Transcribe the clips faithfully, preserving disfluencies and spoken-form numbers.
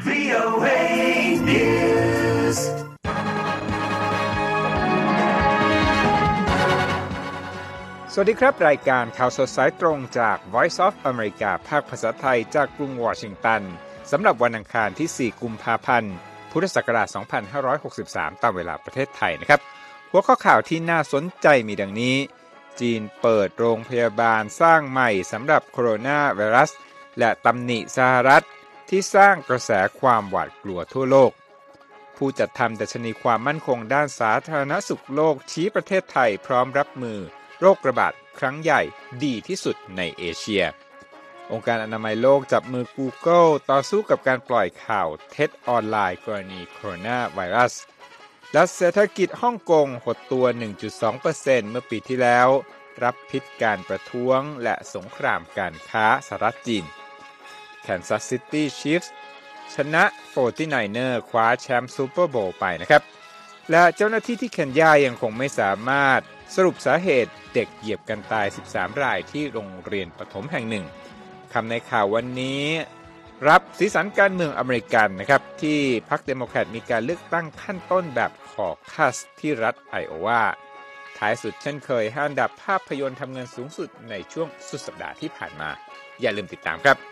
วี โอ เอ News สวัสดีครับรายการข่าวสดสายตรงจาก Voice of America ภาคภาษาไทยจากกรุงวอชิงตันสำหรับวันอังคารที่สี่กุมภาพันธ์พุทธศักราชสองพันห้าร้อยหกสิบสามตามเวลาประเทศไทยนะครับหัวข้อข่าวที่น่าสนใจมีดังนี้จีนเปิดโรงพยาบาลสร้างใหม่สำหรับโคโรนาไวรัสและตำหนิสหรัฐที่สร้างกระแสความหวาดกลัวทั่วโลกผู้จัดทำดัชนีความมั่นคงด้านสาธารณสุขโลกชี้ประเทศไทยพร้อมรับมือโรคระบาดครั้งใหญ่ดีที่สุดในเอเชียองค์การอนามัยโลกจับมือ Google ต่อสู้กับการปล่อยข่าวเท็จออนไลน์กรณีโคโรนาไวรัสและเศรษฐกิจฮ่องกงหดตัว หนึ่งจุดสองเปอร์เซ็นต์ เมื่อปีที่แล้วรับพิษการประท้วงและสงครามการค้าสหรัฐจีน Kansas City Chiefs ชนะ โฟร์ตี้ไนเนอร์ คว้าแชมป์ซูเปอร์โบว์ไปนะครับและเจ้าหน้าที่ที่เคนยายังคงไม่สามารถสรุปสาเหตุเด็กเหยียบกันตายสิบสามรายที่โรงเรียนประถมแห่งหนึ่งคำในข่าววันนี้รับสีสันการเมืองอเมริกันนะครับที่พรรคเดโมแครตมีการเลือกตั้งขั้นต้นแบบคอคัสที่รัฐไอโอวาท้ายสุดเช่นเคยห้าอันดับภาพยนตร์ทำเงินสูงสุดในช่วงสุดสัปดาห์ที่ผ่านมาอย่าลืมติดตามครับ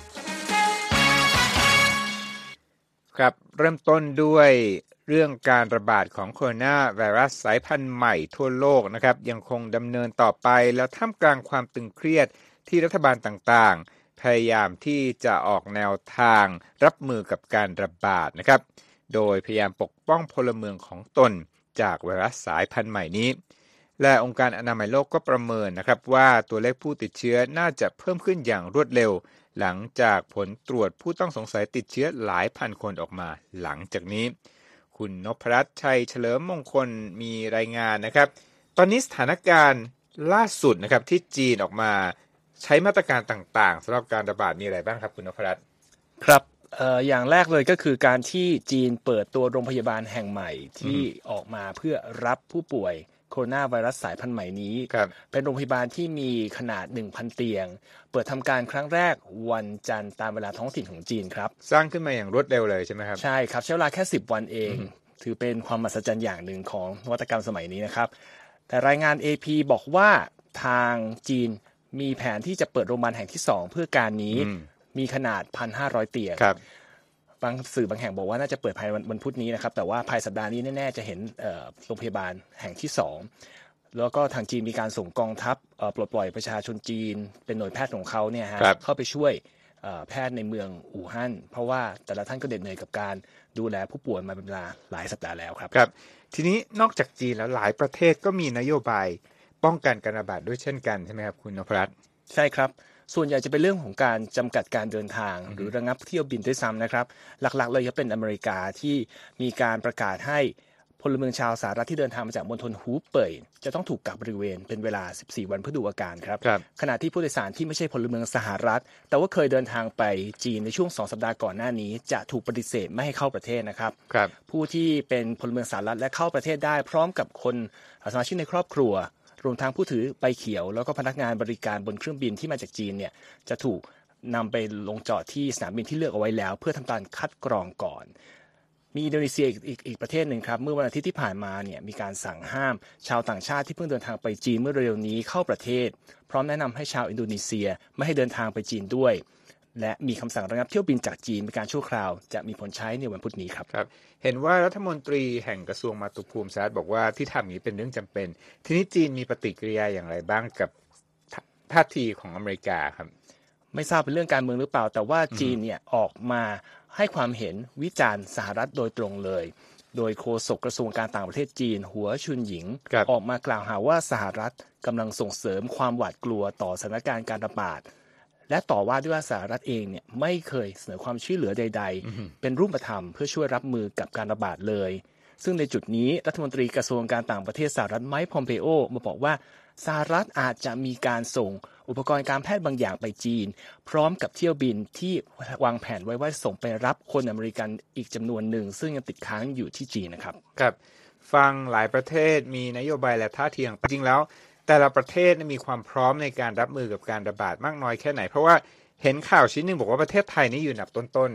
ครับเริ่มต้นด้วยเรื่องการระบาดของโคโรนาไวรัสสายพันธุ์ใหม่ทั่วโลกนะครับยังคงดำเนินต่อไปแล้วท่ามกลางความตึงเครียดที่รัฐบาลต่างๆพยายามที่จะออกแนวทางรับมือกับการระบาดนะครับโดยพยายามปกป้องพลเมืองของตนจากไวรัสสายพันธุ์ใหม่นี้และองค์การอนามัยโลกก็ประเมินนะครับว่าตัวเลขผู้ติดเชื้อน่าจะเพิ่มขึ้นอย่างรวดเร็วหลังจากผลตรวจผู้ต้องสงสัยติดเชื้อหลายพันคนออกมาหลังจากนี้คุณนพรัตน์ชัยเฉลิมมงคลมีรายงานนะครับตอนนี้สถานการณ์ล่าสุดนะครับที่จีนออกมาใช้มาตรการต่างๆสำหรับการระบาดมีอะไรบ้างครับคุณนพรัตน์ครับเอ่ออย่างแรกเลยก็คือการที่จีนเปิดตัวโรงพยาบาลแห่งใหม่ที่ออกมาเพื่อรับผู้ป่วยโคโรนาไวรัสสายพันธุ์ใหม่นี้เป็นโรงพยาบาลที่มีขนาด หนึ่งพัน เตียงเปิดทำการครั้งแรกวันจันทร์ตามเวลาท้องถิ่นของจีนครับสร้างขึ้นมาอย่างรวดเร็วเลยใช่ไหมครับใช่ครับใช้เวลาแค่สิบวันเองถือเป็นความมหัศจรรย์อย่างหนึ่งของนวัตกรรมสมัยนี้นะครับแต่รายงาน เอ พี บอกว่าทางจีนมีแผนที่จะเปิดโรงพยาบาลแห่งที่สองเพื่อการนี้มีขนาด หนึ่งพันห้าร้อย เตียงบางสื่อบางแห่งบอกว่าน่าจะเปิดภายในวันพุธนี้นะครับแต่ว่าภายสัปดาห์นี้แน่ๆจะเห็นโรงพยาบาลแห่งที่สองแล้วก็ทางจีนมีการส่งกองทัพปลดปล่อยประชาชนจีนเป็นหน่วยแพทย์ของเขาเนี่ยฮะเข้าไปช่วยแพทย์ในเมืองอู่ฮั่นเพราะว่าแต่ละท่านก็เด็ดเหนื่อยกับการดูแลผู้ป่วยมาเป็นเวลาหลายสัปดาห์แล้วครับครับทีนี้นอกจากจีนแล้วหลายประเทศก็มีนโยบายป้องกันการระบาดด้วยเช่นกันใช่ไหมครับคุณนพรัตน์ใช่ครับส่วนใหญ่จะเป็นเรื่องของการจำกัดการเดินทางหรือระงับเที่ยวบินด้วยซ้ำนะครับหลักๆเลยจะเป็นอเมริกาที่มีการประกาศให้พลเมืองชาวสหรัฐที่เดินทางมาจากมณฑลฮูเป่ยจะต้องถูกกักบริเวณเป็นเวลาสิบสี่วันเพื่อดูอาการครับขณะที่ผู้โดยสารที่ไม่ใช่พลเมืองสหรัฐแต่ว่าเคยเดินทางไปจีนในช่วงสองสัปดาห์ก่อนหน้านี้จะถูกปฏิเสธไม่ให้เข้าประเทศนะครับผู้ที่เป็นพลเมืองสหรัฐและเข้าประเทศได้พร้อมกับคนสมาชิกในครอบครัวรวมทั้งผู้ถือใบเขียวแล้วก็พนักงานบริการบนเครื่องบินที่มาจากจีนเนี่ยจะถูกนำไปลงจอดที่สนามบินที่เลือกเอาไว้แล้วเพื่อทำการคัดกรองก่อนมีอินโดนีเซียอีกอีกอีกประเทศหนึ่งครับเมื่อวันอาทิตย์ที่ผ่านมาเนี่ยมีการสั่งห้ามชาวต่างชาติที่เพิ่งเดินทางไปจีนเมื่อเร็วนี้เข้าประเทศพร้อมแนะนำให้ชาวอินโดนีเซียไม่ให้เดินทางไปจีนด้วยและมีคำสั่งระงับเที่ยวบินจากจีนเป็นการชั่วคราวจะมีผลใช้ในวันพุธนี้ครับครับเห็นว่ารัฐมนตรีแห่งกระทรวงมาตุภูมิสหรัฐบอกว่าที่ทำนี้เป็นเรื่องจำเป็นทีนี้จีนมีปฏิกิริยาอย่างไรบ้างกับท่าทีของอเมริกาครับไม่ทราบเป็นเรื่องการเมืองหรือเปล่าแต่ว่าจีนเนี่ยออกมาให้ความเห็นวิจารณ์สหรัฐโดยตรงเลยโดยโฆษกกระทรวงการต่างประเทศจีนหัวชุนหยิงออกมากล่าวหาว่าสหรัฐกำลังส่งเสริมความหวาดกลัวต่อสถานการณ์การระบาดและต่อว่าด้วยว่าสหรัฐเองเนี่ยไม่เคยเสนอความช่วยเหลือใดๆเป็นรูปธรรมเพื่อช่วยรับมือกับการระบาดเลยซึ่งในจุดนี้รัฐมนตรีกระทรวงการต่างประเทศสหรัฐไมค์ พอมเปโอมาบอกว่าสหรัฐอาจจะมีการส่งอุปกรณ์การแพทย์บางอย่างไปจีนพร้อมกับเที่ยวบินที่วางแผนไว้ว่าส่งไปรับคนอเมริกันอีกจำนวนหนึ่งซึ่งยังติดค้างอยู่ที่จีนนะครับครับฟังหลายประเทศมีนโยบายและท่าทีจริงแล้วแต่ละประเทศมีความพร้อมในการรับมือกับการระบาดมากน้อยแค่ไหนเพราะว่าเห็นข่าวชิ้นหนึ่งบอกว่าประเทศไทยนี่อยู่อันดับต้นๆ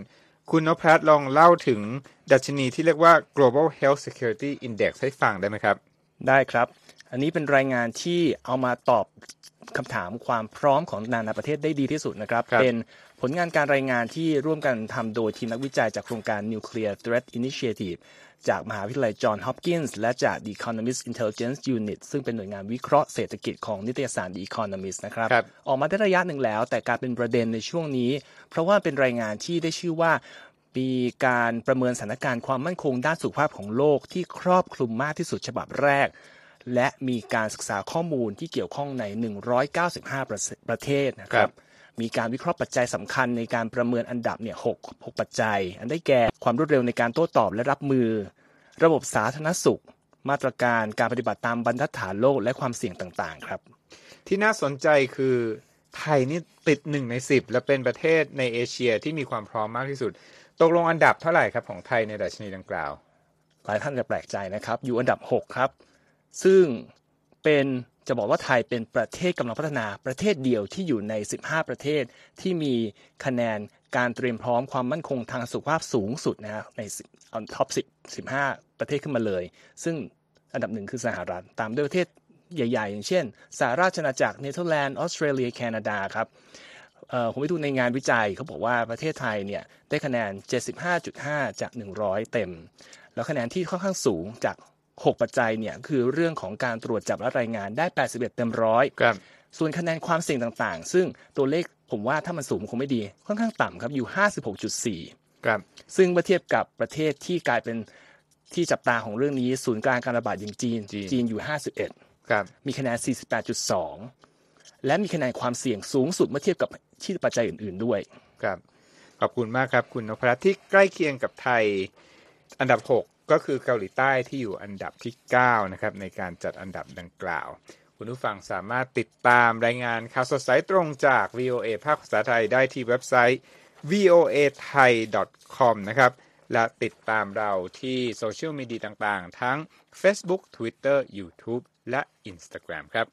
คุณนพรัตน์ลองเล่าถึงดัชนีที่เรียกว่า Global Health Security Index ให้ฟังได้ไหมครับได้ครับอันนี้เป็นรายงานที่เอามาตอบคำถามความพร้อมของนานาประเทศได้ดีที่สุดนะครับเป็นผลงานการรายงานที่ร่วมกันทำโดยทีมนักวิจัยจากโครงการ Nuclear Threat Initiative จากมหาวิทยาลัยจอห์นฮอปกินส์และจาก The Economist Intelligence Unit ซึ่งเป็นหน่วยงานวิเคราะห์เศรษฐกิจของนิตยสาร The Economist นะครับออกมาได้ระยะหนึ่งแล้วแต่การเป็นประเด็นในช่วงนี้เพราะว่าเป็นรายงานที่ได้ชื่อว่ามีการประเมินสถานการณ์ความมั่นคงด้านสุขภาพของโลกที่ครอบคลุมมากที่สุดฉบับแรกและมีการศึกษาข้อมูลที่เกี่ยวข้องในหนึ่งร้อยเก้าสิบห้าประประเทศนะครับมีการวิเคราะห์ปัจจัยสำคัญในการประเมินอันดับเนี่ยหก หกปัจจัยอันได้แก่ความรวดเร็วในการโต้ตอบและรับมือระบบสาธารณสุขมาตรการการปฏิบัติตามบรรทัดฐานโลกและความเสี่ยงต่างๆครับที่น่าสนใจคือไทยนี่ติดหนึ่งในสิบและเป็นประเทศในเอเชียที่มีความพร้อมมากที่สุดตกลงอันดับเท่าไหร่ครับของไทยในดัชนีดังกล่าวหลายท่านจะแปลกใจนะครับอยู่อันดับหกครับซึ่งเป็นจะบอกว่าไทยเป็นประเทศกำลังพัฒนาประเทศเดียวที่อยู่ในสิบห้าประเทศที่มีคะแนนการเตรียมพร้อมความมั่นคงทางสุขภาพสูงสุดนะในท็อปสิบ สิบห้าประเทศขึ้นมาเลยซึ่งอันดับหนึ่งคือสหรัฐตามด้วยประเทศใหญ่ๆอย่างเช่นสหราชอาณาจักรเนเธอร์แลนด์ออสเตรเลียแคนาดาครับเอ่อผมไปดูในงานวิจัยเขาบอกว่าประเทศไทยเนี่ยได้คะแนน เจ็ดสิบห้าจุดห้า จากหนึ่งร้อยเต็มแล้วคะแนนที่ค่อนข้างสูงจากหกปัจจัยเนี่ยคือเรื่องของการตรวจจับและรายงานได้แปดสิบเอ็ดเต็มร้อยครับส่วนคะแนนความเสี่ยงต่างๆซึ่งตัวเลขผมว่าถ้ามันสูงคงไม่ดีค่อนข้างต่ำครับอยู่ ห้าสิบหกจุดสี่ครับซึ่งเมื่อเทียบกับประเทศที่กลายเป็นที่จับตาของเรื่องนี้ศูนย์กลางการระบาดอย่างจีนจีนอยู่ห้าสิบเอ็ดครับมีคะแนน สี่สิบแปดจุดสอง และมีคะแนนความเสี่ยงสูงสุดเมื่อเทียบกับที่ปัจจัยอื่นๆด้วยครับขอบคุณมากครับคุณนพรัตน์ที่ใกล้เคียงกับไทยอันดับหกก็คือเกาหลีใต้ที่อยู่อันดับที่เก้านะครับในการจัดอันดับดังกล่าวคุณผู้ฟังสามารถติดตามรายงานข่าวสดสายตรงจาก วี โอ เอ ภาคภาษาไทยได้ที่เว็บไซต์ วี โอ เอ ไทย ดอท คอม นะครับและติดตามเราที่โซเชียลมีเดียต่างๆทั้ง Facebook Twitter YouTube และ Instagram ครับ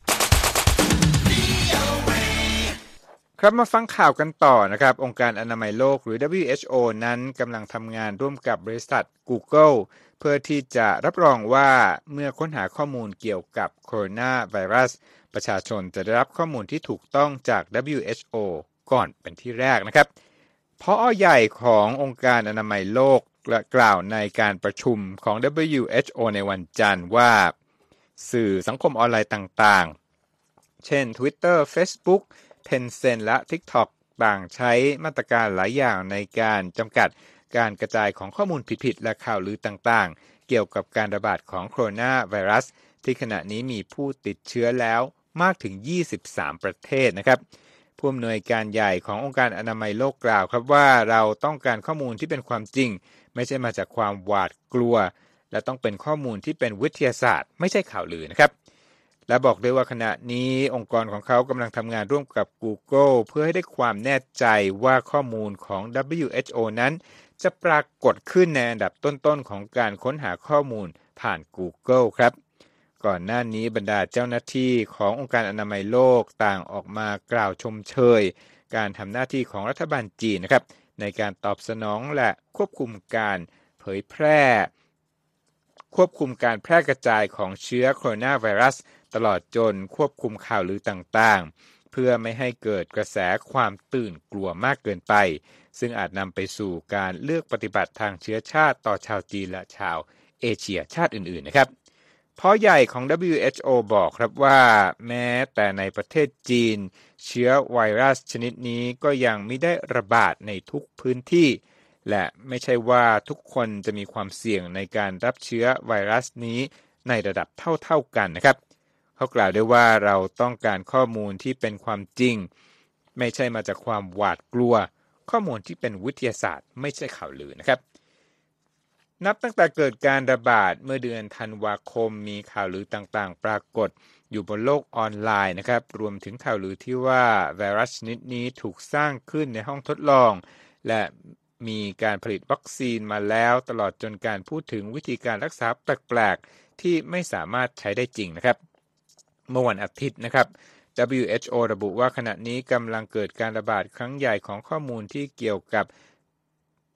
ครับมาฟังข่าวกันต่อนะครับองค์การอนามัยโลกหรือ ดับเบิลยู เอช โอ นั้นกำลังทำงานร่วมกับบริษัท Google เพื่อที่จะรับรองว่าเมื่อค้นหาข้อมูลเกี่ยวกับโคโรนาไวรัสประชาชนจะได้รับข้อมูลที่ถูกต้องจาก ดับเบิลยู เอช โอ ก่อนเป็นที่แรกนะครับผอ.ใหญ่ขององค์การอนามัยโลกกล่าวในการประชุมของ ดับเบิลยู เอช โอ ในวันจันทร์ว่าสื่อสังคมออนไลน์ต่างๆเช่น Twitter Facebook Tencent และ TikTok ต่างใช้มาตรการหลายอย่างในการจำกัดการกระจายของข้อมูลผิดๆและข่าวลือต่างๆเกี่ยวกับการระบาดของโคโรนาไวรัสที่ขณะนี้มีผู้ติดเชื้อแล้วมากถึงยี่สิบสามประเทศนะครับผู้อำนวยการใหญ่ขององค์การอนามัยโลกกล่าวครับว่าเราต้องการข้อมูลที่เป็นความจริงไม่ใช่มาจากความหวาดกลัวและต้องเป็นข้อมูลที่เป็นวิทยาศาสตร์ไม่ใช่ข่าวลือนะครับและบอกด้วยว่าขณะนี้องค์กรของเขากำลังทำงานร่วมกับ Google เพื่อให้ได้ความแน่ใจว่าข้อมูลของ ดับเบิลยู เอช โอ นั้นจะปรากฏขึ้นในอันดับต้นๆของการค้นหาข้อมูลผ่าน Google ครับก่อนหน้านี้บรรดาเจ้าหน้าที่ขององค์การอนามัยโลกต่างออกมากล่าวชมเชยการทำหน้าที่ของรัฐบาลจีนนะครับในการตอบสนองและควบคุมการเผยแพร่ควบคุมการแพร่กระจายของเชื้อโคโรนาไวรัสตลอดจนควบคุมข่าวลือต่างๆเพื่อไม่ให้เกิดกระแสความตื่นกลัวมากเกินไปซึ่งอาจนำไปสู่การเลือกปฏิบัติทางเชื้อชาติต่อชาวจีนและชาวเอเชียชาติอื่นๆนะครับพ่อใหญ่ของ ดับเบิลยู เอช โอ บอกครับว่าแม้แต่ในประเทศจีนเชื้อไวรัสชนิดนี้ก็ยังไม่ได้ระบาดในทุกพื้นที่และไม่ใช่ว่าทุกคนจะมีความเสี่ยงในการรับเชื้อไวรัสนี้ในระดับเท่าๆกันนะครับเขากล่าวด้วยว่าเราต้องการข้อมูลที่เป็นความจริงไม่ใช่มาจากความหวาดกลัวข้อมูลที่เป็นวิทยาศาสตร์ไม่ใช่ข่าวลือนะครับนับตั้งแต่เกิดการระบาดเมื่อเดือนธันวาคมมีข่าวลือต่างๆปรากฏอยู่บนโลกออนไลน์นะครับรวมถึงข่าวลือที่ว่าไวรัสชนิดนี้ถูกสร้างขึ้นในห้องทดลองและมีการผลิตวัคซีนมาแล้วตลอดจนการพูดถึงวิธีการรักษาแปลกๆที่ไม่สามารถใช้ได้จริงนะครับเมื่อวันอาทิตย์นะครับ ดับเบิลยู เอช โอ ระบุว่าขณะนี้กำลังเกิดการระบาดครั้งใหญ่ของข้อมูลที่เกี่ยวกับ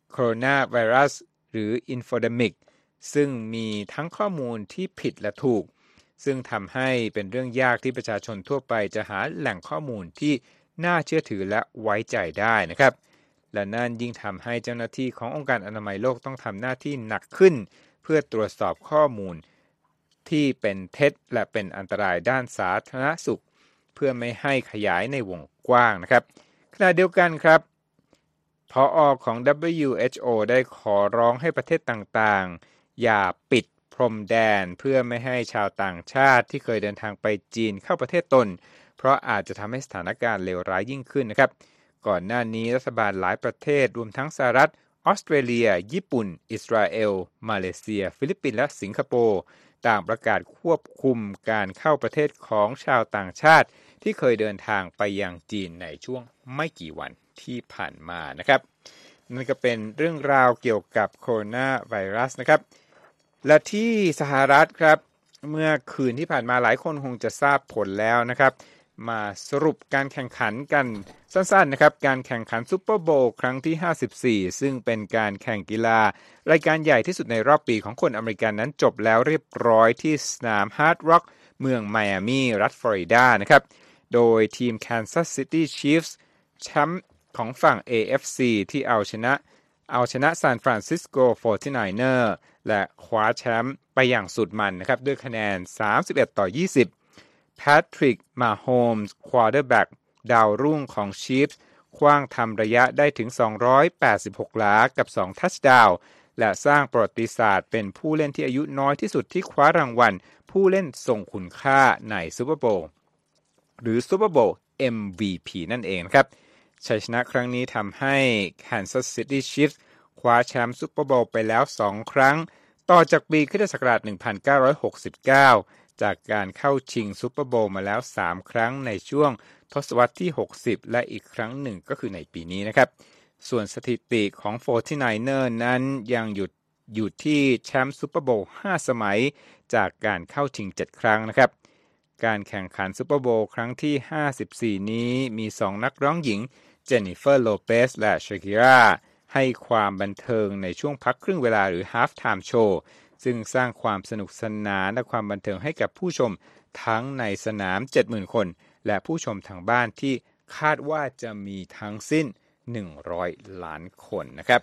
โคโรนาไวรัสหรือ Infodemic ซึ่งมีทั้งข้อมูลที่ผิดและถูกซึ่งทำให้เป็นเรื่องยากที่ประชาชนทั่วไปจะหาแหล่งข้อมูลที่น่าเชื่อถือและไว้ใจได้นะครับและนั่นยิ่งทำให้เจ้าหน้าที่ขององค์การอนามัยโลกต้องทำหน้าที่หนักขึ้นเพื่อตรวจสอบข้อมูลที่เป็นเท็จและเป็นอันตรายด้านสาธารณสุขเพื่อไม่ให้ขยายในวงกว้างนะครับขณะเดียวกันครับผอ.ของ ดับเบิลยู เอช โอ ได้ขอร้องให้ประเทศต่างๆอย่าปิดพรมแดนเพื่อไม่ให้ชาวต่างชาติที่เคยเดินทางไปจีนเข้าประเทศตนเพราะอาจจะทำให้สถานการณ์เลวร้ายยิ่งขึ้นนะครับก่อนหน้านี้รัฐบาลหลายประเทศรวมทั้งสหรัฐออสเตรเลียญี่ปุ่นอิสราเอลมาเลเซียฟิลิปปินส์และสิงคโปร์ต่างประกาศควบคุมการเข้าประเทศของชาวต่างชาติที่เคยเดินทางไปยังจีนในช่วงไม่กี่วันที่ผ่านมานะครับนั่นก็เป็นเรื่องราวเกี่ยวกับโคโรนาไวรัสนะครับและที่สหรัฐครับเมื่อคืนที่ผ่านมาหลายคนคงจะทราบผลแล้วนะครับมาสรุปการแข่งขันกันสั้นๆนะครับการแข่งขันซุปเปอร์โบว์ครั้งที่ห้าสิบสี่ซึ่งเป็นการแข่งกีฬารายการใหญ่ที่สุดในรอบปีของคนอเมริกันนั้นจบแล้วเรียบร้อยที่สนามฮาร์ดร็อกเมืองไมอามีรัฐฟลอริดานะครับโดยทีม Kansas City Chiefs แชมป์ของฝั่ง เอ เอฟ ซี ที่เอาชนะเอาชนะซานฟรานซิสโก โฟร์ตี้ไนเนอร์ และคว้าแชมป์ไปอย่างสุดมันนะครับด้วยคะแนนสามสิบเอ็ดต่อยี่สิบแพทริกมาโฮมส์ควอเตอร์แบ็กดาวรุ่งของชีฟส์ขว้างทำระยะได้ถึงสองร้อยแปดสิบหกหลากับสองทัชดาวน์และสร้างประวัติศาสตร์เป็นผู้เล่นที่อายุน้อยที่สุดที่คว้ารางวัลผู้เล่นทรงคุณค่าในซูเปอร์โบว์หรือซูเปอร์โบว์ เอ็ม วี พี นั่นเองครับชัยชนะครั้งนี้ทำให้ Kansas City Chiefs คว้าแชมป์ซูเปอร์โบว์ไปแล้วสองครั้งต่อจากปีค.ศ. หนึ่งพันเก้าร้อยหกสิบเก้าจากการเข้าชิงซูเปอร์โบว์มาแล้วสามครั้งในช่วงทศวรรษที่หกสิบและอีกครั้งหนึ่งก็คือในปีนี้นะครับส่วนสถิติของ โฟร์ตี้ไนเนอร์ นั้นยังหยุดอยู่ที่แชมป์ซูเปอร์โบว์ห้าสมัยจากการเข้าชิงเจ็ดครั้งนะครับการแข่งขันซูเปอร์โบว์ครั้งที่ห้าสิบสี่นี้มีสองนักร้องหญิงเจนนิเฟอร์โลเปซและชาคิราให้ความบันเทิงในช่วงพักครึ่งเวลาหรือ Half Time Show ซึ่งสร้างความสนุกสนานและความบันเทิงให้กับผู้ชมทั้งในสนาม เจ็ดหมื่น คนและผู้ชมทางบ้านที่คาดว่าจะมีทั้งสิ้นหนึ่งร้อยล้านคนนะครับ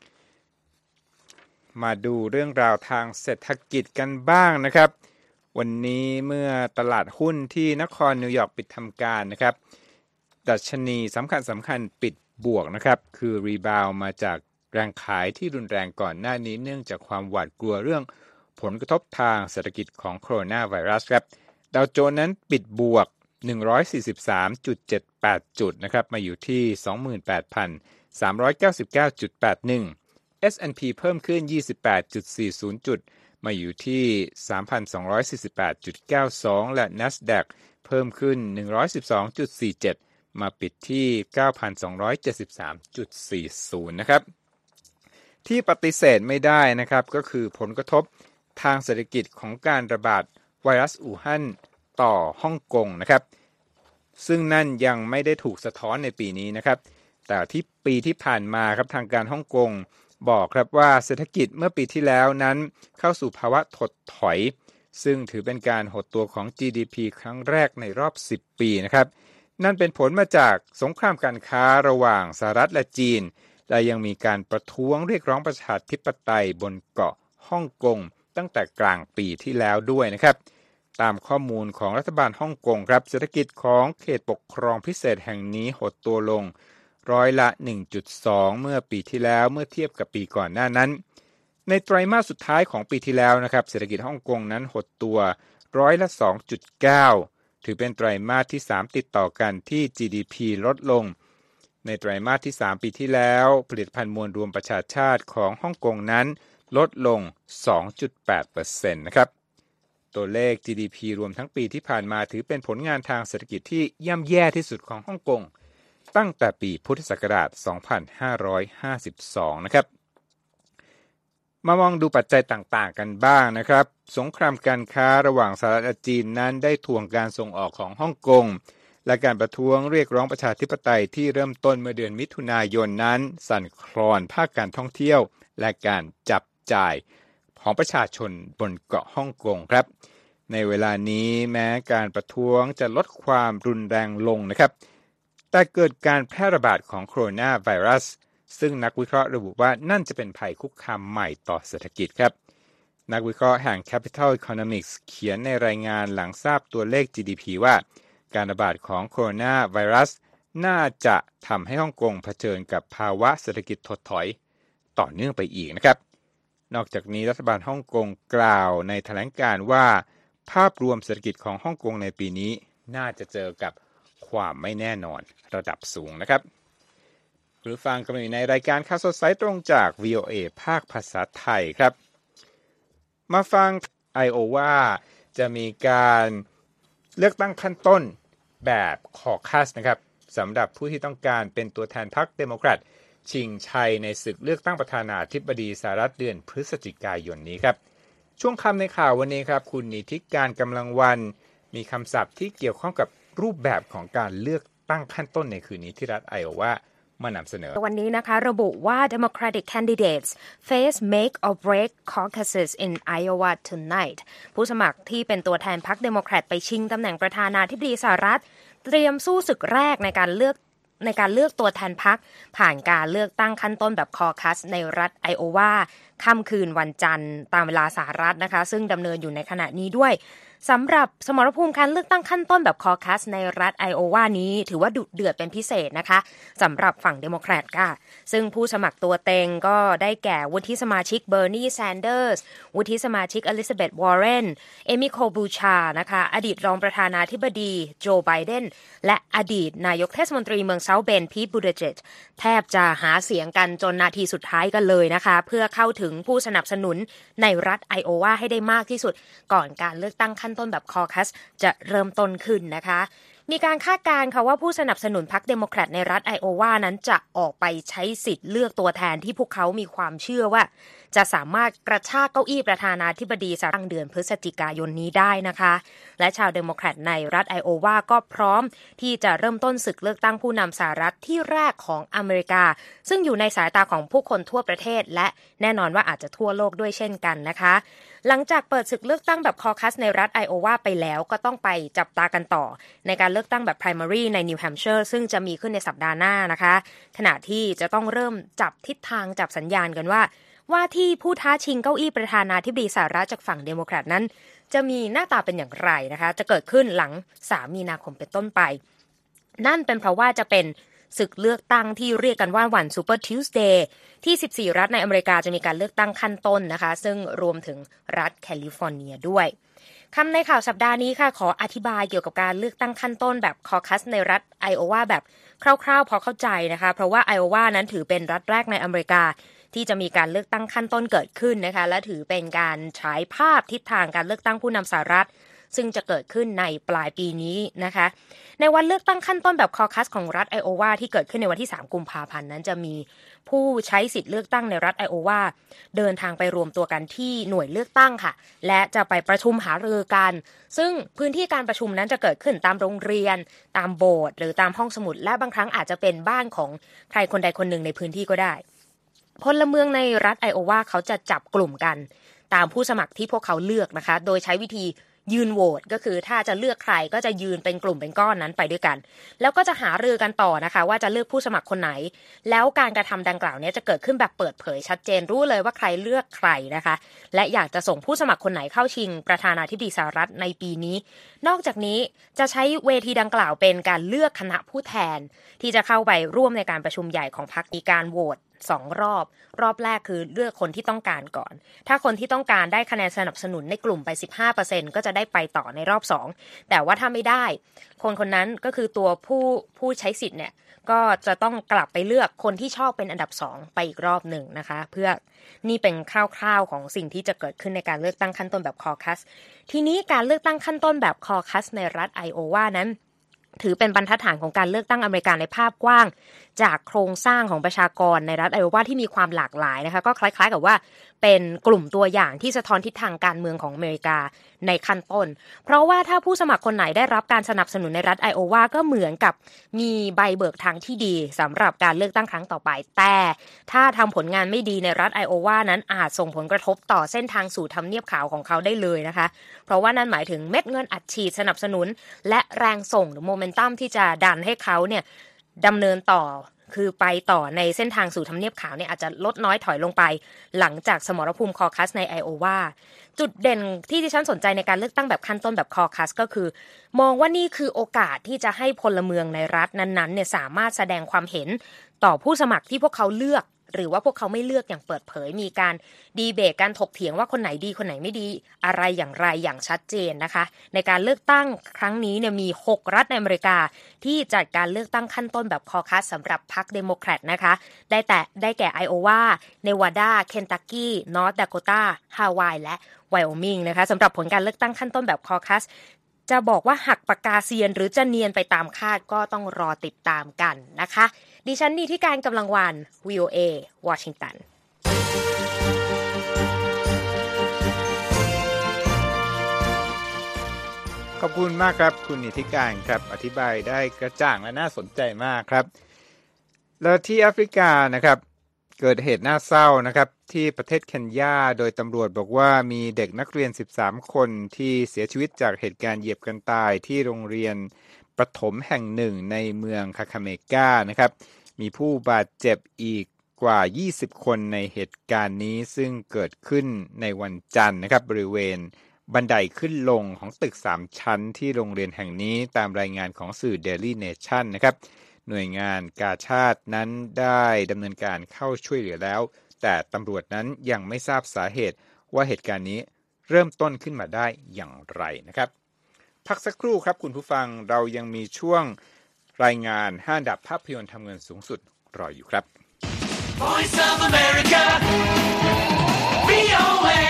มาดูเรื่องราวทางเศรษฐกิจกันบ้างนะครับวันนี้เมื่อตลาดหุ้นที่นครนิวยอร์กปิดทำการนะครับดัชนีสำคัญสำคัญปิดบวกนะครับคือรีบาวด์มาจากแรงขายที่รุนแรงก่อนหน้านี้เนื่องจากความหวาดกลัวเรื่องผลกระทบทางเศรษฐกิจของโคโรนาไวรัสครับดาวโจนส์นั้นปิดบวก หนึ่งร้อยสี่สิบสามจุดเจ็ดแปด จุดนะครับมาอยู่ที่ สองหมื่นแปดพันสามร้อยเก้าสิบเก้าจุดแปดหนึ่ง เอส แอนด์ พี เพิ่มขึ้น ยี่สิบแปดจุดสี่ศูนย์ จุดมาอยู่ที่ สามพันสองร้อยสี่สิบแปดจุดเก้าสอง และ NASDAQ เพิ่มขึ้น หนึ่งร้อยสิบสองจุดสี่เจ็ด มาปิดที่ เก้าพันสองร้อยเจ็ดสิบสามจุดสี่ศูนย์ นะครับที่ปฏิเสธไม่ได้นะครับก็คือผลกระทบทางเศรษฐกิจของการระบาดไวรัสอู่ฮั่นต่อฮ่องกงนะครับซึ่งนั่นยังไม่ได้ถูกสะท้อนในปีนี้นะครับแต่ที่ปีที่ผ่านมาครับทางการฮ่องกงบอกครับว่าเศรษฐกิจเมื่อปีที่แล้วนั้นเข้าสู่ภาวะถดถอยซึ่งถือเป็นการหดตัวของ จี ดี พี ครั้งแรกในรอบสิบปีนะครับนั่นเป็นผลมาจากสงครามการค้าระหว่างสหรัฐและจีนและยังมีการประท้วงเรียกร้องประชาธิปไตยบนเกาะฮ่องกงตั้งแต่กลางปีที่แล้วด้วยนะครับตามข้อมูลของรัฐบาลฮ่องกงครับเศรษฐกิจของเขตปกครองพิเศษแห่งนี้หดตัวลงร้อยละ หนึ่งจุดสอง เมื่อปีที่แล้วเมื่อเทียบกับปีก่อนหน้านั้นในไตรมาสสุดท้ายของปีที่แล้วนะครับเศรษฐกิจฮ่องกงนั้นหดตัวร้อยละ สองจุดเก้า ถือเป็นไตรมาสที่สามติดต่อกันที่ จี ดี พี ลดลงในไตรมาสที่สามปีที่แล้วผลิตภัณฑ์มวลรวมประชาชาติของฮ่องกงนั้นลดลง สองจุดแปดเปอร์เซ็นต์ นะครับตัวเลข จี ดี พี รวมทั้งปีที่ผ่านมาถือเป็นผลงานทางเศรษฐกิจที่ย่ำแย่ที่สุดของฮ่องกงตั้งแต่ปีพุทธศักราช สองพันห้าร้อยห้าสิบสอง นะครับมามองดูปัจจัยต่างๆกันบ้างนะครับสงครามการค้าระหว่างสหรัฐและจีนนั้นได้ถ่วงการส่งออกของฮ่องกงและการประท้วงเรียกร้องประชาธิปไตยที่เริ่มต้นเมื่อเดือนมิถุนายนนั้นสั่นคลอนภาคการท่องเที่ยวและการจับจ่ายของประชาชนบนเกาะฮ่องกงครับในเวลานี้แม้การประท้วงจะลดความรุนแรงลงนะครับแต่เกิดการแพร่ระบาดของโคโรนาไวรัสซึ่งนักวิเคราะห์ระบุว่านั่นจะเป็นภัยคุกคามใหม่ต่อเศรษฐกิจครับนักวิเคราะห์แห่ง Capital Economics เขียนในรายงานหลังทราบตัวเลข จี ดี พี ว่าการระบาดของโคโรนาไวรัสน่าจะทำให้ฮ่องกงเผชิญกับภาวะเศรษฐกิจถดถอยต่อเนื่องไปอีกนะครับนอกจากนี้รัฐบาลฮ่องกงกล่าวในแถลงการณ์ว่าภาพรวมเศรษฐกิจของฮ่องกงในปีนี้น่าจะเจอกับความไม่แน่นอนระดับสูงนะครับหรือฟังกันอยู่ในรายการข่าวสดสายตรงจาก วี โอ เอ ภาคภาษาไทยครับมาฟังไอโอวาจะมีการเลือกตั้งขั้นต้นแบบคอคัสนะครับสำหรับผู้ที่ต้องการเป็นตัวแทนพรรคเดโมแครตชิงชัยในศึกเลือกตั้งประธานาธิบดีสหรัฐเดือนพฤศจิกายนนี้ครับช่วงค่ำในข่าววันนี้ครับคุณนิติการกำลังวันมีคำศัพท์ที่เกี่ยวข้องกับรูปแบบของการเลือกตั้งขั้นต้นในคืนนี้ที่รัฐไอโอวามานำเสนอวันนี้นะคะระบุว่า Democratic candidates face make or break caucuses in Iowa tonight ผู้สมัครที่เป็นตัวแทนพรรคเดโมแครตไปชิงตำแหน่งประธานาธิบดีสหรัฐเตรียมสู้ศึกแรกในการเลือกในการเลือกตัวแทนพรรคผ่านการเลือกตั้งขั้นต้นแบบคอคัสในรัฐไอโอวาค่ำคืนวันจันทร์ตามเวลาสหรัฐนะคะซึ่งดำเนินอยู่ในขณะนี้ด้วยสำหรับสมรภูมิการเลือกตั้งขั้นต้นแบบคอคัสในรัฐไอโอวานี้ถือว่าดุเดือดเป็นพิเศษนะคะสำหรับฝั่งเดโมแครตค่ะซึ่งผู้สมัครตัวเต็งก็ได้แก่วุฒิสมาชิกเบอร์นีแซนเดอร์สวุฒิสมาชิกอลิซาเบธวอร์เรนเอมิโคบูชานะคะอดีตรองประธานาธิบดีโจไบเดนและอดีตนายกเทศมนตรีเมืองเซาท์เบนพีทบูเดเจตแทบจะหาเสียงกันจนนาทีสุดท้ายกันเลยนะคะเพื่อเข้าถึงผู้สนับสนุนในรัฐไอโอวาให้ได้มากที่สุดก่อนการเลือกตั้งขั้นต้นแบบคอคัสจะเริ่มต้นขึ้นนะคะมีการคาดการณ์ค่ะว่าผู้สนับสนุนพรรคเดโมแครตในรัฐไอโอวานั้นจะออกไปใช้สิทธิ์เลือกตัวแทนที่พวกเขามีความเชื่อว่าจะสามารถกระชากเก้าอี้ประธานาธิบดีสหรัฐเดือนพฤศจิกายนนี้ได้นะคะและชาวเดโมแครตในรัฐไอโอวาก็พร้อมที่จะเริ่มต้นศึกเลือกตั้งผู้นำสหรัฐที่แรกของอเมริกาซึ่งอยู่ในสายตาของผู้คนทั่วประเทศและแน่นอนว่าอาจจะทั่วโลกด้วยเช่นกันนะคะหลังจากเปิดศึกเลือกตั้งแบบคอคัสในรัฐไอโอวาไปแล้วก็ต้องไปจับตากันต่อในการเลือกตั้งแบบ primary ในนิวแฮมป์เชอร์ซึ่งจะมีขึ้นในสัปดาห์หน้านะคะขณะที่จะต้องเริ่มจับทิศทางจับสัญญาณกันว่าว่าที่ผู้ท้าชิงเก้าอี้ประธานาธิบดีสหรัฐจากฝั่งเดโมแครตนั้นจะมีหน้าตาเป็นอย่างไรนะคะจะเกิดขึ้นหลังสามมีนาคมเป็นต้นไปนั่นเป็นเพราะว่าจะเป็นศึกเลือกตั้งที่เรียกกันว่าวัน Super Tuesday ที่สิบสี่รัฐในอเมริกาจะมีการเลือกตั้งขั้นต้นนะคะซึ่งรวมถึงรัฐแคลิฟอร์เนียด้วยคำในข่าวสัปดาห์นี้ค่ะขออธิบายเกี่ยวกับการเลือกตั้งขั้นต้นแบบคอคัสในรัฐไอโอวาแบบคร่าวๆพอเข้าใจนะคะเพราะว่าไอโอวานั้นถือเป็นรัฐแรกในอเมริกาที่จะมีการเลือกตั้งขั้นต้นเกิดขึ้นนะคะและถือเป็นการฉายภาพทิศทางการเลือกตั้งผู้นำสหรัฐซึ่งจะเกิดขึ้นในปลายปีนี้นะคะในวันเลือกตั้งขั้นต้นแบบคอคัสของรัฐไอโอวาที่เกิดขึ้นในวันที่สามกุมภาพันธ์นั้นจะมีผู้ใช้สิทธิ์เลือกตั้งในรัฐไอโอวาเดินทางไปรวมตัวกันที่หน่วยเลือกตั้งค่ะและจะไปประชุมหารือกันซึ่งพื้นที่การประชุมนั้นจะเกิดขึ้นตามโรงเรียนตามโบสถ์หรือตามห้องสมุดและบางครั้งอาจจะเป็นบ้านของใครคนใดคนหนึ่งในพื้นที่ก็ได้พลเมืองในรัฐไอโอวาเขาจะจับกลุ่มกันตามผู้สมัครที่พวกเขาเลือกนะคะโดยใช้วิธียืนโหวตก็คือถ้าจะเลือกใครก็จะยืนเป็นกลุ่มเป็นก้อนนั้นไปด้วยกันแล้วก็จะหารือกันต่อนะคะว่าจะเลือกผู้สมัครคนไหนแล้วการกระทำดังกล่าวนี้จะเกิดขึ้นแบบเปิดเผยชัดเจนรู้เลยว่าใครเลือกใครนะคะและอยากจะส่งผู้สมัครคนไหนเข้าชิงประธานาธิบดีสหรัฐในปีนี้นอกจากนี้จะใช้เวทีดังกล่าวเป็นการเลือกคณะผู้แทนที่จะเข้าไปร่วมในการประชุมใหญ่ของพรรคมีการโหวตสองรอบรอบแรกคือเลือกคนที่ต้องการก่อนถ้าคนที่ต้องการได้คะแนนสนับสนุนในกลุ่มไป สิบห้าเปอร์เซ็นต์ ก็จะได้ไปต่อในรอบสองแต่ว่าถ้าไม่ได้คนคนนั้นก็คือตัวผู้ผู้ใช้สิทธิ์เนี่ยก็จะต้องกลับไปเลือกคนที่ชอบเป็นอันดับสองไปอีกรอบหนึ่งนะคะเพื่อนี่เป็นคร่าวๆของสิ่งที่จะเกิดขึ้นในการเลือกตั้งขั้นต้นแบบคอคัสทีนี้การเลือกตั้งขั้นต้นแบบคอคัสในรัฐไอโอวานั้นถือเป็นบรรทัดฐานของการเลือกตั้งอเมริกันในภาพกว้างจากโครงสร้างของประชากรในรัฐไอโอวาที่มีความหลากหลายนะคะก็คล้ายๆกับว่าเป็นกลุ่มตัวอย่างที่สะท้อนทิศทางการเมืองของอเมริกาในขั้นต้นเพราะว่าถ้าผู้สมัครคนไหนได้รับการสนับสนุนในรัฐไอโอวาก็เหมือนกับมีใบเบิกทางที่ดีสำหรับการเลือกตั้งครั้งต่อไปแต่ถ้าทำผลงานไม่ดีในรัฐไอโอวานั้นอาจส่งผลกระทบต่อเส้นทางสู่ทำเนียบขาวของเขาได้เลยนะคะเพราะว่านั่นหมายถึงเม็ดเงินอัดฉีดสนับสนุนและแรงส่งหรือโมเมนตัมที่จะดันให้เขาเนี่ยดำเนินต่อคือไปต่อในเส้นทางสู่ทำเนียบขาวเนี่ยอาจจะลดน้อยถอยลงไปหลังจากสมรภูมิคอคัสในไอโอวาจุดเด่นที่ดิฉันสนใจในการเลือกตั้งแบบขั้นต้นแบบคอคัสก็คือมองว่านี่คือโอกาสที่จะให้พลเมืองในรัฐนั้นๆเนี่ยสามารถแสดงความเห็นต่อผู้สมัครที่พวกเขาเลือกหรือว่าพวกเขาไม่เลือกอย่างเปิดเผยมีการดีเบตการถกเถียงว่าคนไหนดีคนไหนไม่ดีอะไรอย่างไรอย่างชัดเจนนะคะในการเลือกตั้งครั้งนี้เนี่ยมีหกรัฐในอเมริกาที่จัดการเลือกตั้งขั้นต้นแบบคอคัสสำหรับพรรคเดโมแครตนะคะได้แต่ได้แก่ไอโอวาเนวาดาเคนตักกี้นอร์ทดาโคตาฮาวายและไวโอมิงนะคะสำหรับผลการเลือกตั้งขั้นต้นแบบคอคัสจะบอกว่าหักปากกาเซียนหรือจะเนียนไปตามคาดก็ต้องรอติดตามกันนะคะดิฉันนีที่การกำลังวาน วี โอ เอ วอชิงตันขอบคุณมากครับคุณนิติการครับอธิบายได้กระจ่างและน่าสนใจมากครับแล้วที่แอฟริกานะครับเกิดเหตุน่าเศร้านะครับที่ประเทศเคนยาโดยตำรวจบอกว่ามีเด็กนักเรียนสิบสามคนที่เสียชีวิตจากเหตุการณ์เหยียบกันตายที่โรงเรียนประถมแห่งหนึ่งในเมืองคาคาเมกานะครับมีผู้บาดเจ็บอีกกว่ายี่สิบคนในเหตุการณ์นี้ซึ่งเกิดขึ้นในวันจันทร์นะครับบริเวณบันไดขึ้นลงของตึกสามชั้นที่โรงเรียนแห่งนี้ตามรายงานของสื่อ Daily Nation นะครับหน่วยงานกาชาดนั้นได้ดำเนินการเข้าช่วยเหลือแล้วแต่ตำรวจนั้นยังไม่ทราบสาเหตุว่าเหตุการณ์นี้เริ่มต้นขึ้นมาได้อย่างไรนะครับพักสักครู่ครับคุณผู้ฟังเรายังมีช่วงรายงานห้าอันดับภาพยนตร์ทำเงินสูงสุดรออยู่ครับ Voice of America วี โอ เอ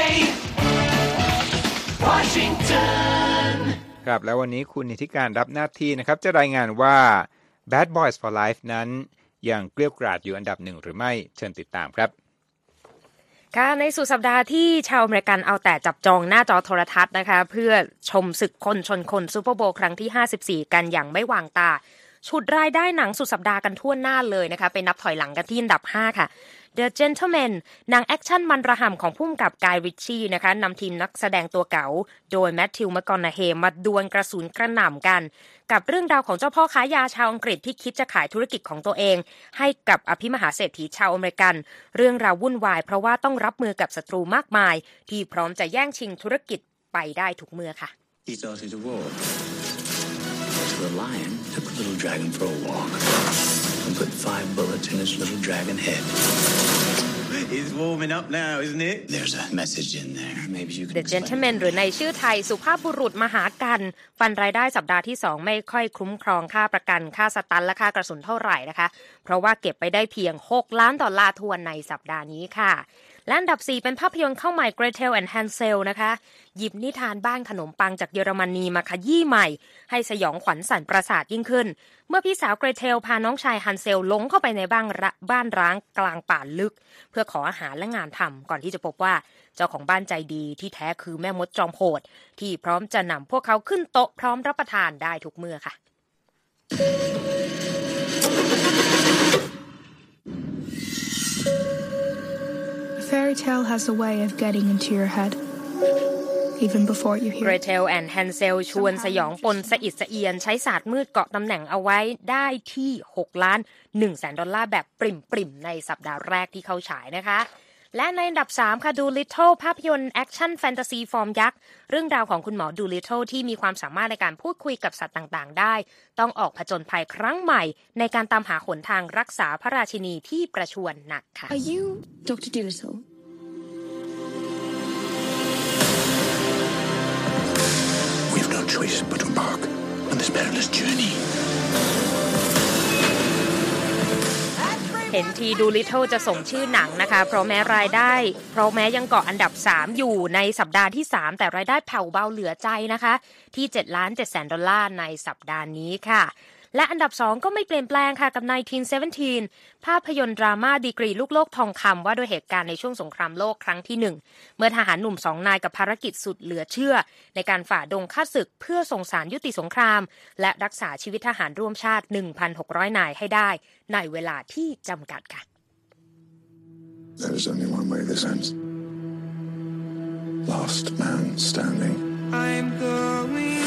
Washington ครับแล้ววันนี้คุณนิติการรับหน้าที่นะครับจะรายงานว่า Bad Boys for Life นั้นยังเกลี้ยกล่อมอยู่อันดับหนึ่งหรือไม่เชิญติดตามครับค่ะในสุดสัปดาห์ที่ชาวอเมริกันเอาแต่จับจองหน้าจอโทรทัศน์นะคะเพื่อชมศึกคนชนคนซูเปอร์โบว์ครั้งที่ห้าสิบสี่กันอย่างไม่วางตาฉุดรายได้หนังสุดสัปดาห์กันทั่วหน้าเลยนะคะไปนับถอยหลังกันที่อันดับห้าค่ะ The Gentleman หนังแอคชั่นมันระห่ำของผู้กำกับกายริชชี่นะคะนำทีมนักแสดงตัวเก๋าโดยแมทธิว แมคคอนาเฮย์มาดวลกระสุนกระหน่ำกันกับเรื่องราวของเจ้าพ่อค้ายาชาวอังกฤษที่คิดจะขายธุรกิจของตัวเองให้กับอภิมหาเศรษฐีชาวอเมริกันเรื่องราววุ่นวายเพราะว่าต้องรับมือกับศัตรูมากมายที่พร้อมจะแย่งชิงธุรกิจไปได้ทุกเมื่อค่ะ He started a war. So the lion took the little dragon for a walk and put five bullets in its little dragon head. It's warming up now, isn't it? There's a message in there. Maybe you can The Gentleman หรือในชื่อไทยสุภาพบุรุษมหากันฟันรายได้สัปดาห์ที่สองไม่ค่อยคุ้มครองค่าประกันค่าสตันและค่ากระสุนเท่าไหร่นะคะเพราะว่าเก็บไปได้เพียงหกล้านดอลลาร์ทวนในสัปดาห์นี้ค่ะและอันดับสี่เป็นภาพยนตร์เข้าใหม่ Gretel and Hansel นะคะหยิบนิทานบ้านขนมปังจากเยอรมนีมาขยี้ใหม่ให้สยองขวัญสั่นประสาทยิ่งขึ้นเมื่อพี่สาว Gretel พาน้องชาย Hansel ลงเข้าไปในบ้านบ้านร้างกลางป่าลึกเพื่อขออาหารและงานทำก่อนที่จะพบว่าเจ้าของบ้านใจดีที่แท้คือแม่มดจอมโหดที่พร้อมจะนำพวกเขาขึ้นโต๊ะพร้อมรับประทานได้ทุกเมื่อค่ะ A fairy tale has a way of getting into your head, even before you hear it. Gretel and Hansel ชวนสยองปนสะอิดสะเอียนใช้ศาสตร์มืดเกาะตำแหน่งเอาไว้ได้ที่หกล้านหนึ่งแสนดอลลาร์แบบปริ่มๆในสัปดาห์แรกที่เข้าฉายนะคะและในอันดับสามค่ะ Dolittle ภาพยนตร์แอคชั่นแฟนตาซีฟอร์มยักษ์เรื่องราวของคุณหมอ Dolittle ที่มีความสามารถในการพูดคุยกับสัตว์ต่างๆได้ต้องออกผจญภัยครั้งใหม่ในการตามหาหนทางรักษาพระราชินีที่ประชวรหนักค่ะ Are you Doctor Dolittle? We have no choice but to embark on this perilous journey. Every เห็นทีดูลิตเทิลจะสมชื่อหนังนะคะเพราะแม้รายได้เพราะแม้ยังเกาะอันดับสามอยู่ในสัปดาห์ที่สามแต่รายได้แผ่วเบาเหลือใจนะคะที่เจ็ดล้านเจ็ดแสนดอลลาร์ในสัปดาห์นี้ค่ะและอันดับสองก็ไม่เปลี่ยนแปลงค่ะกับหนึ่งพันเก้าร้อยสิบเจ็ดภาพยนตร์ดราม่าดีกรีลูกโลกทองคำว่าด้วยเหตุการณ์ในช่วงสงครามโลกครั้งที่หนึ่งเมื่อทหารหนุ่มสองนายกับภารกิจสุดเหลือเชื่อในการฝ่าดงฆ่าศึกเพื่อส่งสารยุติสงครามและรักษาชีวิตทหารร่วมชาติ หนึ่งพันหกร้อย นายให้ได้ในเวลาที่จำกัดค่ะ There's only one way this ends. Last man standing. I'm going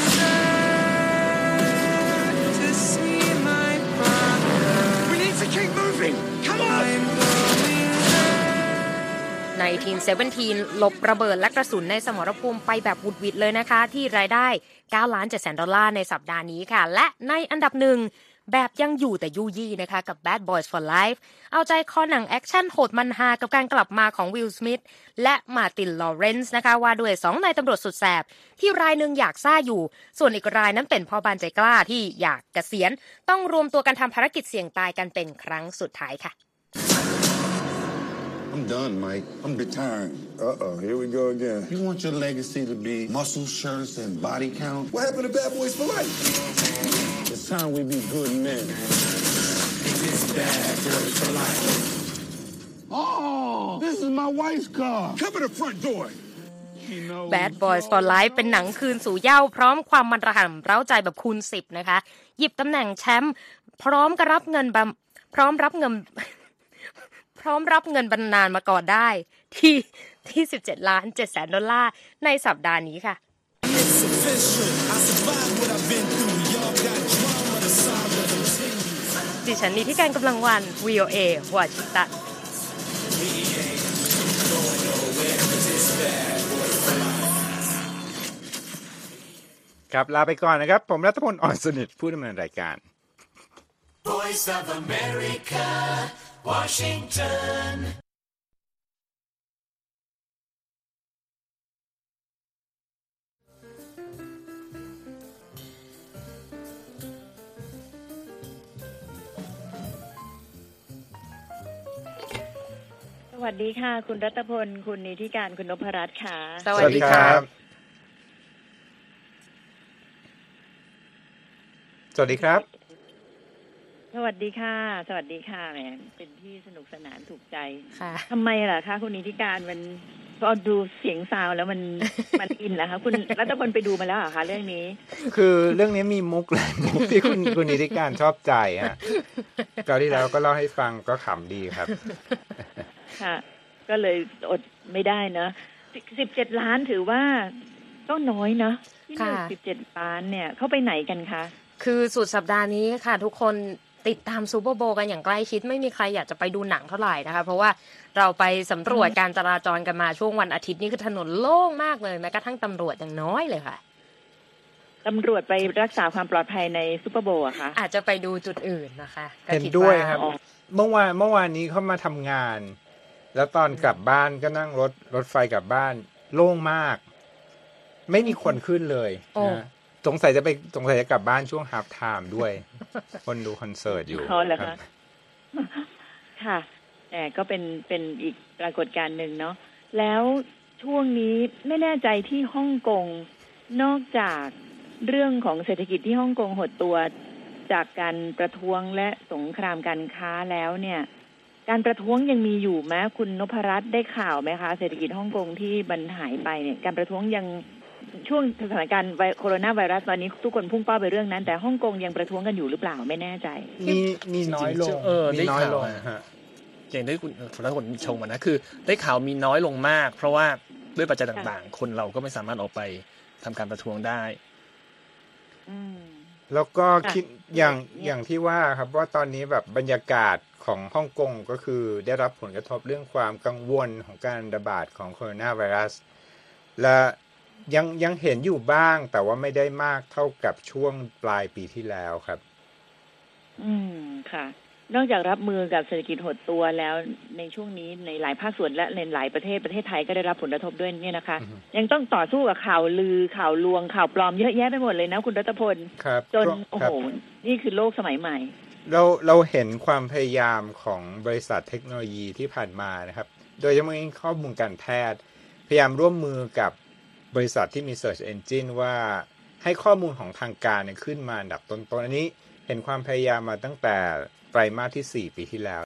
back to see my father. We need to keep moving. Come on. I'm going back. ในทีม สิบเจ็ด หลบระเบิดและกระสุนในสมรภูมิไปแบบวุดวิดเลยนะคะที่รายได้ เก้าล้านเจ็ดแสนดอลลาร์ในสัปดาห์นี้ค่ะและในอันดับหนึ่งแบบยังอยู่แต่ยูยี่นะคะกับ Bad Boys for Life เอาใจคอหนังแอคชั่นโหดมันฮากับการกลับมาของวิล สมิธและมาร์ติน ลอเรนซ์นะคะว่าด้วยสองนายตำรวจสุดแสบที่รายหนึ่งอยากซ่าอยู่ส่วนอีกรายนั้นเป็นพ่อบ้านใจกล้าที่อยากเกษียณต้องรวมตัวกันทำภารกิจเสี่ยงตายกันเป็นครั้งสุดท้ายค่ะ I'm done, Mike. I'm retiring. Uh-oh, here we go again. You want your legacy to be muscle shirts and body count? What happened to Bad Boys for Life? It's time we be good men. It's Bad Boys for Life. Oh, this is my wife's car. Cover the front door. Bad Boys for Life เป็นหนังคืนสู่เหย้าพร้อมความมันระห่ำเร้าใจแบบคูณสิบนะคะหยิบตำแหน่งแชมป์พร้อมกับรับเงินบำพร้อมรับเงินพร้อมรับเงินบำนาญมาก่อนได้ที่ที่สิบเจ็ดล้านเจ็ดแสนดอลลาร์ในสัปดาห์นี้ค่ะดิฉันนิติการกำลังวัน วี โอ เอ วอชิงตันครับลาไปก่อนนะครับผมรัตพล อ่อนสนิทผู้ดำเนินรายการ Voice of America, Washington. สวัสดีค่ะคุณรัตพลคุณนิติการคุณนพรัตน์ค่ะสวัสดีครับสวัสดีครับสวัสดีค่ะสวัสดีค่ะแหมเป็นที่สนุกสนานถูกใจค่ะทำไมล่ะคะคุณนิติการมันพอดูเสียงซาวแล้วมันมันอินเหรอคะคุณรัตพลไปดูมาแล้วเหรอคะเรื่องนี้คือเรื่องนี้มีมุกหลายมุกที่คุณคุณนิติการชอบใจฮะคราวที่แล้วก็เล่าให้ฟังก็ขำดีครับค่ะก็เลยอดไม่ได้นะสิบเจ็ดล้านถือว่าก็น้อยนะที่สิบเจ็ดล้านเนี่ยเข้าไปไหนกันคะคือสุดสัปดาห์นี้ค่ะทุกคนติดตามซูเปอร์โบว์กันอย่างใกล้ชิดไม่มีใครอยากจะไปดูหนังเท่าไหร่นะคะเพราะว่าเราไปสำรวจการจราจรกันมาช่วงวันอาทิตย์นี้คือถนนโล่งมากเลยแม้กระทั่งตำรวจยังน้อยเลยค่ะตำรวจไปรักษาความปลอดภัยในซูเปอร์โบว์อะคะอาจจะไปดูจุดอื่นนะคะเห็นด้วยครับเมื่อวานเมื่อวานนี้เขามาทำงานแล้วตอนกลับบ้านก็นั่งรถรถไฟกลับบ้านโล่งมากไม่มีคนขึ้นเลยนะสงสัยจะไปสงสัยจะกลับบ้านช่วงฮาล์ฟไทม์ด้วยคนดูคอนเสิร์ตอยู่อ๋อเหรอคะค่ะแต่ก็เป็นเป็นอีกปรากฏการณ์หนึ่งเนาะแล้วช่วงนี้ไม่แน่ใจที่ฮ่องกงนอกจากเรื่องของเศรษฐกิจที่ฮ่องกงหดตัวจากการประท้วงและสงครามการค้าแล้วเนี่ยการประท้วงยังมีอยู่ไหมคุณนพรัตน์ได้ข่าวไหมคะเศรษฐกิจฮ่องกงที่มันหายไปเนี่ยการประท้วงยังช่วงสถานการณ์โคโรนาไวรัสตอนนี้ทุกคนพุ่งเป้าไปเรื่องนั้นแต่ฮ่องกงยังประท้วงกันอยู่หรือเปล่าไม่แน่ใจมีมีน้อยลงเออได้ข่าวฮะอย่างที่คุณคุณรัตพลชมนะคือได้ข่าวมีน้อยลงมากเพราะว่าด้วยปัจจัยต่างๆคนเราก็ไม่สามารถออกไปทำการประท้วงได้แล้วก็คิดอย่างอย่างที่ว่าครับว่าตอนนี้แบบบรรยากาศของฮ่องกงก็คือได้รับผลกระทบเรื่องความกังวลของการระบาดของโคโรนาไวรัสและยังยังเห็นอยู่บ้างแต่ว่าไม่ได้มากเท่ากับช่วงปลายปีที่แล้วครับอืมค่ะนอกจากรับมือกับเศรษฐกิจหดตัวแล้วในช่วงนี้ในหลายภาคส่วนและในหลายประเทศประเทศไทยก็ได้รับผลกระทบด้วยเนี่ยนะคะยังต้องต่อสู้กับข่าวลือข่าวลวงข่าวปลอมเยอะแยะไปหมดเลยนะคุณรัตพลจนโอ้โหนี่คือโลกสมัยใหม่เราเราเห็นความพยายามของบริษัทเทคโนโลยีที่ผ่านมานะครับโดยเฉพาะข้อมูลการแพทย์พยายามร่วมมือกับบริษัทที่มี Search Engine ว่าให้ข้อมูลของทางการเนี่ยขึ้นมาอันดับต้นๆอันนี้เห็นความพยายามมาตั้งแต่ไตรมาสที่สี่ปีที่แล้ว